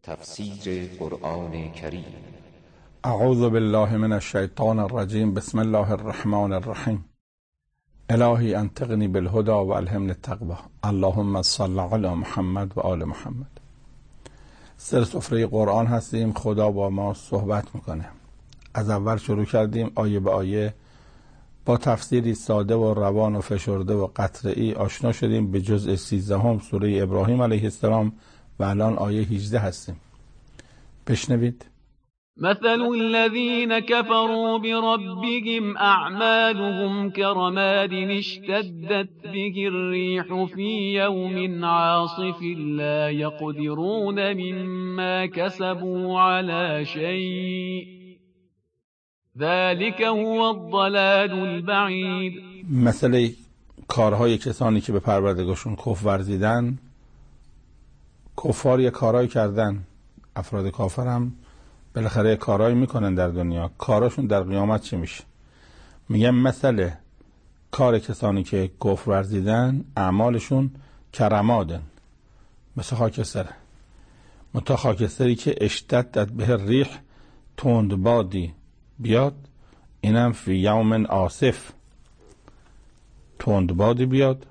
تفسیر قرآن کریم. اعوذ بالله من الشیطان الرجیم. بسم الله الرحمن الرحیم. الهی انطقنی بالهدى و الهمنی التقوی. اللهم صل علی محمد و آل محمد. سر سفره قرآن هستیم. خدا با ما صحبت میکنه. از اول شروع کردیم آیه به آیه با تفسیری ساده و روان و فشرده و قطعی آشنا شدیم به جزء 13 سوره ابراهیم علیه السلام و الان آیه 18 هستیم. بشنوید. مثل الذين كفروا بربهم أعمالهم كرماد اشتدت به الريح في يوم عاصف لا يقدرون مما كسبوا على شيء ذلك هو الضلال البعید. مثل کارهای کسانی که به پروردگارشون کفر ورزیدن، کفار یه کارهای کردن، افراد کافر هم بالاخره کارهایی میکنن در دنیا، کاراشون در قیامت چی میشه؟ میگن مثل کار کسانی که کفر ورزیدن اعمالشون کرمادن، مثل خاکستره، متا خاکستری که اشتدت به ریح، تند بادی بیاد، اینم فی یوم عاصف، تند بادی بیاد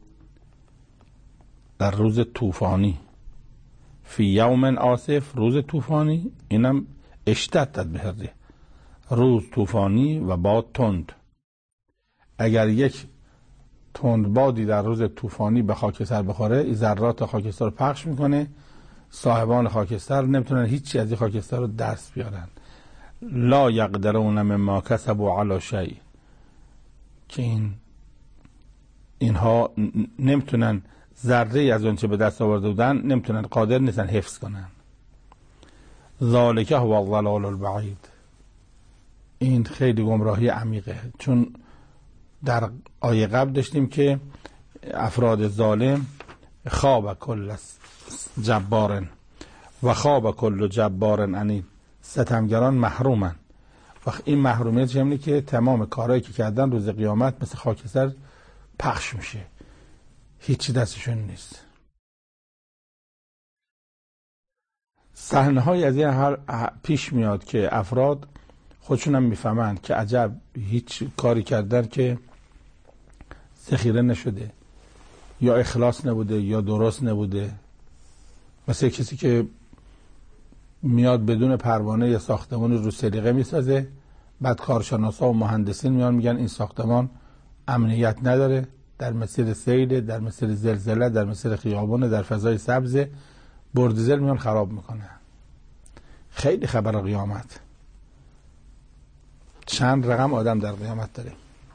در روز طوفانی، فی یوم عاصف، روز طوفانی، اینم اشتدت به الریح، روز طوفانی و باد تند. اگر یک تند بادی در روز طوفانی به خاکستر بخوره، این ذرات خاکستر رو پخش میکنه، صاحبان خاکستر نمیتونن هیچی از این خاکستر رو دست بیارن. لا یقدرون مما کسبوا علی شیء، که اینها نمیتونن ذره از اون چه به دست آورده بودن، نمیتونن، قادر نیستن حفظ کنن. ذالک هو الضلال البعید. این خیلی گمراهی عمیقه، چون در آیه قبل داشتیم که افراد ظالم خواب کل جبارن و خواب کل جبارن، یعنی ستمگران محرومن. وقت این محرومیت چه که تمام کارهایی که کردن روز قیامت مثل خاکستر پخش میشه، هیچی دستشون نیست. صحنه‌های از این هر پیش میاد که افراد خودشون هم میفهمند که عجب هیچ کاری کردن که ذخیره نشده، یا اخلاص نبوده، یا درست نبوده. مثل کسی که میاد بدون پروانه یا ساختمانی رو سلیقه میسازه، بعد کارشناسا و مهندسین میان میگن این ساختمان امنیت نداره، در مسیر سیل، در مسیر زلزله، در مسیر خیابان، در فضای سبز، بردزل میان خراب میکنه. خیلی خبر قیامت. چند رقم آدم در قیامت داریم.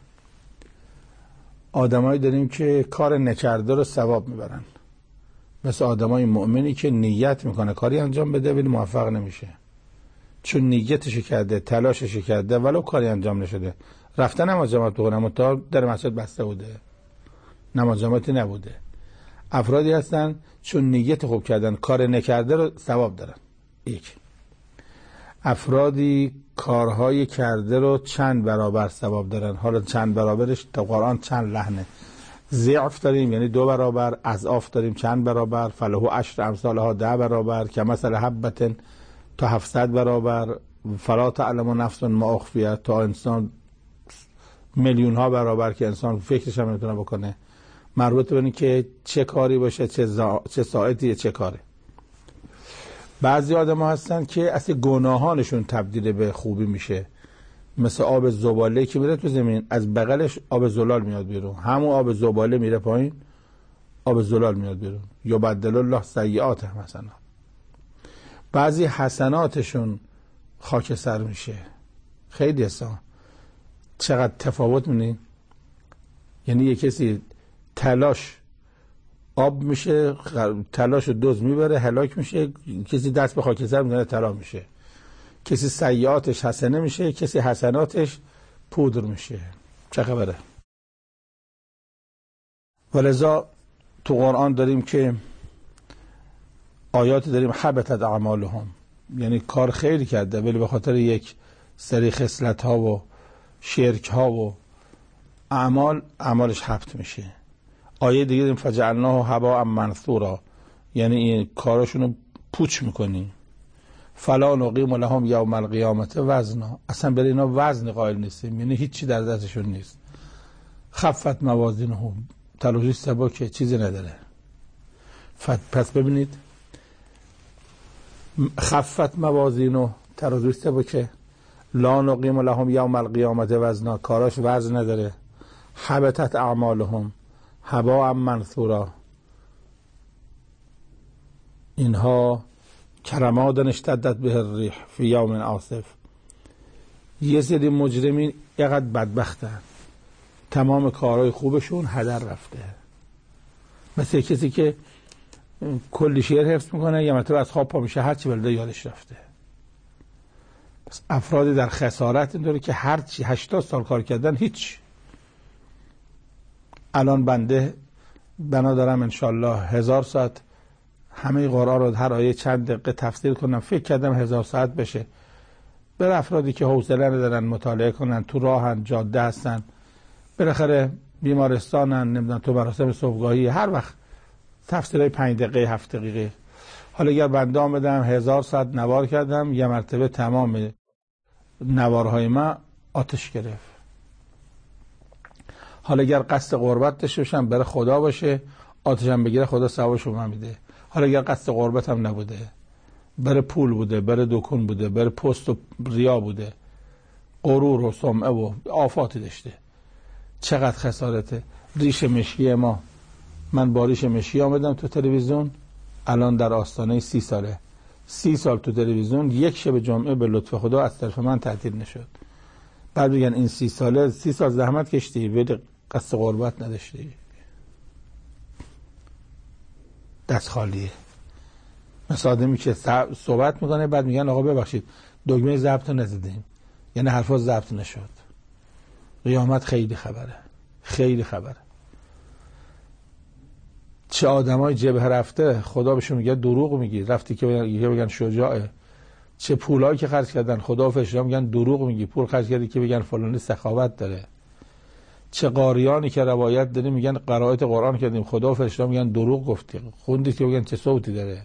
آدمایی داریم که کار نکرده رو ثواب میبرن، مثل آدمای مؤمنی که نیت میکنه کاری انجام بده ولی موفق نمیشه، چون نیتش کرده، تلاشش کرده، ولو کاری انجام نشده. رفته نماز جماعت بخونه، اما در مسجد بسته بوده، نماز جماعتی نبوده. افرادی هستن چون نیت خوب کردن، کار نکرده رو ثواب دارن. یک افرادی کارهای کرده رو چند برابر ثواب دارن. حالا چند برابرش تا قرآن چند لحنه. ضعف داریم یعنی 2 برابر، اضعاف داریم چند برابر، فله 10 امثالها 10 برابر، که مثل حبت تا 700 برابر، فلا تعلم نفس ما اخفی، تا انسان میلیون ها برابر که انسان فکرش هم نمیتونه بکنه. مربوط به اینه که چه کاری باشه، چه ساعتی، چه کاره. بعضی آدم ها هستن که اصلا گناهانشون تبدیل به خوبی میشه، مثل آب زباله که میره تو زمین، از بغلش آب زلال میاد بیرون، همون آب زباله میره پایین، آب زلال میاد بیرون. یا بدل الله سیئات مثلا. بعضی حسناتشون خاکستر میشه. خیلی اصلا چقدر تفاوت می‌بینی. یعنی یه کسی تلاش آب میشه، تلاش رو دوز میبره، هلاک میشه. کسی دست به خاکستر میزنه، طلا میشه. کسی سیئاتش حسنه میشه، کسی حسناتش پودر میشه. چه خبره؟ ولذا تو قرآن داریم که آیات داریم حبطت اعمالهم، یعنی کار خیلی کرده ولی به خاطر یک سری خصلت ها و شرک ها و اعمالش حبط میشه. آیه دیگه داریم فجعلناه هباء منثورا، یعنی این کاراشونو پوچ میکنی. فلا نقیم لهم یوم القیامت وزنا، اصلا برای اینا وزن قائل نیستیم، یعنی هیچی در دستشون نیست. خفت موازینهم، تلوژی سبکه، چیزی نداره. پس ببینید خفت موازینه، ترازوی سبکه، لا نقیم لهم یوم القیامت وزنا، کاراش وزن نداره. حبطت اعمالهم هباء منثورا، اینها کرماد اشتدت به الریح فی یوم عاصف. یه سری مجرمین یقدر بدبختن تمام کارهای خوبشون هدر رفته، مثل کسی که کلی شعر حفظ میکنه یه مرتبه از خواب پا میشه هرچی بلده یادش رفته. پس افرادی در خسارت اینطوره که هرچی 80 سال کار کردن هیچ. الان بنده بنا دارم انشالله 1000 ساعت همه قرآن رو هر آیه چند دقیقه تفسیر کنم، فکر کردم 1000 ساعت بشه. برای افرادی که حوصله ندارن مطالعه کنن، تو راهن، جاده هستن، بالاخره بیمارستانن، نمیدونم تو مراسم صبحگاهی، هر وقت تفسیرهای 5 دقیقه 7 دقیقه. حالا اگر بنده آمدم 1000 ساعت نوار کردم، یه مرتبه تمام نوارهای من آتش گرفت. حالا اگر قصد قربت داشته باشم برای خدا باشه، آتشم بگیره خدا ثوابشو من میده. حالا اگر قصد قربت هم نبوده، برای پول بوده، برای دکون بوده، برای پست و ریا بوده، غرور و سمعه و آفاتی داشته، چقدر خسارته. ریش مشکی ما، من با ریش مشکی آمدم تو تلویزیون، الان در آستانه 30 ساله. 30 سال تو تلویزیون، یک شب جمعه به لطف خدا از طرف من تعطیل نشد. بعد بگن این 30 ساله 30 سال زحمت کشتی ولی قصد قربت نداشتی، دست خالیه. مثل آدمی که صحبت میکنه بعد میگن آقا ببخشید دکمه ضبط رو نزدیم، یعنی حرفا ضبط نشد. قیامت خیلی خبره، خیلی خبره. چه آدمای جبهه رفته خدا بهشون میگه دروغ میگی، رفتی که بگن شجاعه. چه پولایی که خرج کردن خدا فشرام میگن دروغ میگی، پول خرج کردی که بگن فلانی سخاوت داره. چه قاریانی که روایت داریم میگن قرائت قرآن کردیم خدا فرشته میگن دروغ گفتی، خوندی که بگن چه صوتی داره.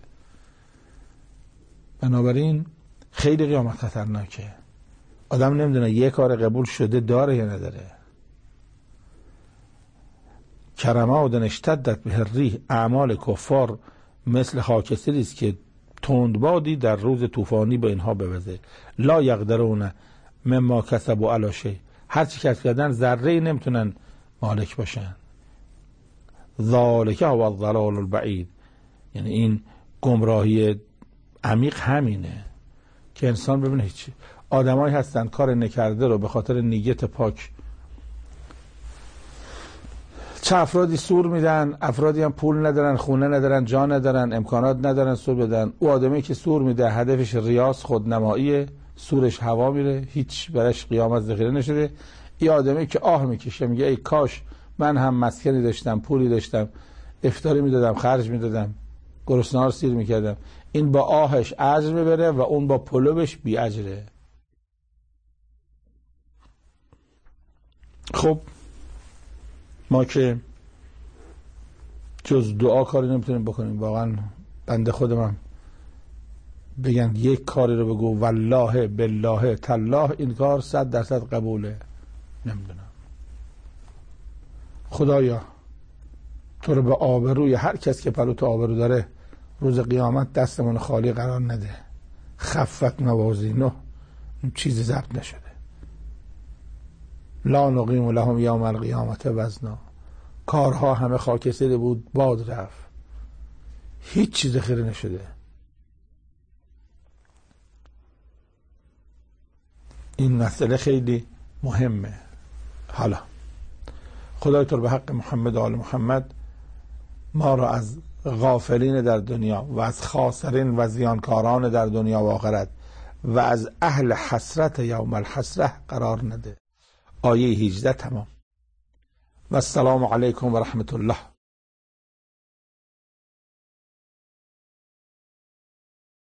بنابراین خیلی قیامت خطرناکه. آدم نمیدونه یه کار قبول شده داره یا نداره. کرماد اشتدت به الریح، اعمال کفار مثل خاکستری است که تندبادی در روز طوفانی به اینها بوزه. لا یقدرون مما کسبوا علی شیء، هر چی کسب کردن ذره نمیتونن مالک باشن. ذالک هو الضلال البعید، یعنی این گمراهی عمیق همینه که انسان ببینه هیچی. آدمایی هستن کار نکرده رو به خاطر نیت پاک، چه افرادی سور میدن، افرادی هم پول ندارن، خونه ندارن، جا ندارن، امکانات ندارن سور بدن. او آدمی که سور میده هدفش ریاض، خودنماییه، سورش هوا میره، هیچ برش قیامت ذخیره نشده. این آدمی که آه میکشه میگه ای کاش من هم مسکنی داشتم، پولی داشتم، افطاری میدادم، خرج میدادم، گرسنه‌ها رو سیر میکردم. این با آهش اجر میبره و اون با پلوبش بی اجره. خب ما که جز دعا کاری نمیتونیم بکنیم. واقعا بنده خودم بگن یک کاری رو بگو والله بالله تالله این کار 100% قبوله، نمیدونم. خدایا تو رو به آبروی هر کس که پلو تو آبرو داره روز قیامت دستمون خالی قرار نده. خفت موازینه، چیزی ضبط نشده. لا نقیم لهم یوم القیامت وزنا، کارها همه خاکستری بود، باد رفت، هیچ چیز ذخیره نشده. این مسئله خیلی مهمه. حالا خدای تو به حق محمد و آل محمد ما را از غافلین در دنیا و از خاسرین و زیانکاران در دنیا و آخرت و از اهل حسرت یوم الحسره قرار نده. آیه 18 تمام. و السلام علیکم و رحمت الله.